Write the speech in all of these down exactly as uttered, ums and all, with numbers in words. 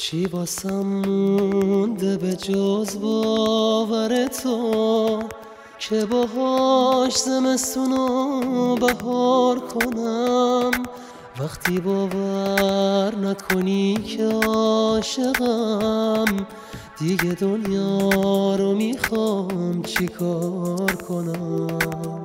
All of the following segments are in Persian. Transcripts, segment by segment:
چی واسم مونده به جز باور تو که باهاش زمستونو بهار کنم. وقتی باور نکنی که عاشقم، دیگه دنیا رو میخوام چی کار کنم.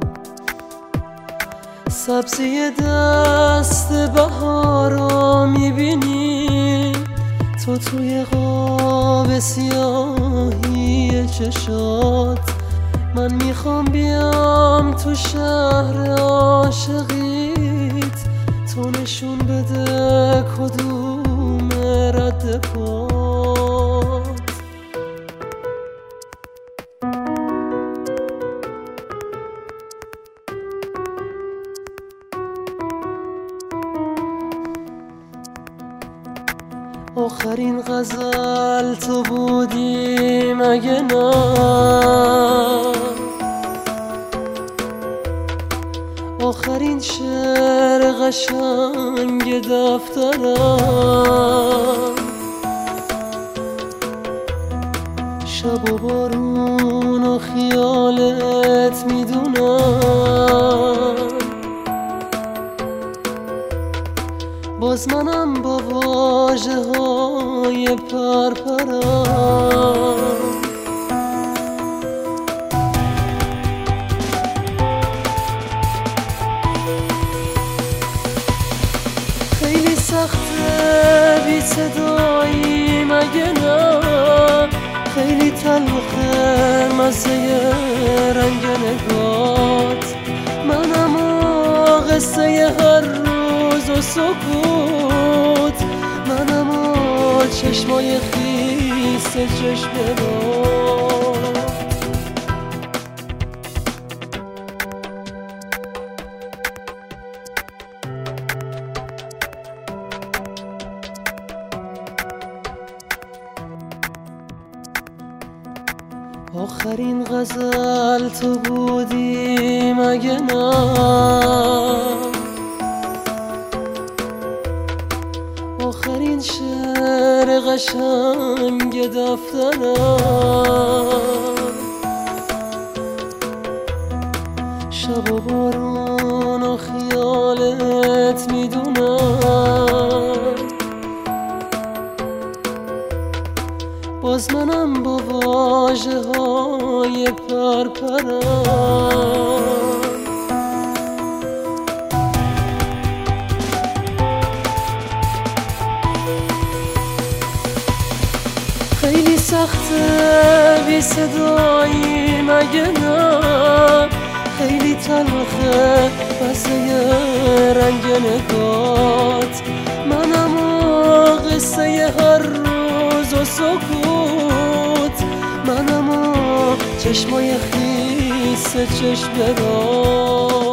سبزی دست بهارو میبینی تو توی قاب سیاهی چشات. من میخوام بیام تو شهر عاشقیت، تو نشون بده کدوم رد پات. آخرین غزل تو بودی مگه نه؟ آخرین شعر قشنگ دفترم. شب و بارون و خیالت میدونم، باز منم با واژه های پرپرم. خیلی سخته بی صدایی مگه نه؟ خیلی تلخه مزه رنگ نگات. منم و قصه هر روز و سکوت، منم و چشمای خیس چشم باد. آخرین غزل تو بودی مگه نه؟ آخرین شعر قشنگ دفترم. شب و بارون و خیالت میدونم، باز منم با واژه های پرپرم. خیلی سخته بی صدایی مگه نه؟ خیلی تلخه مزه رنگ نگات. منم و قصه هر روز و سکوت، منم و چشمای خیس چشم باد.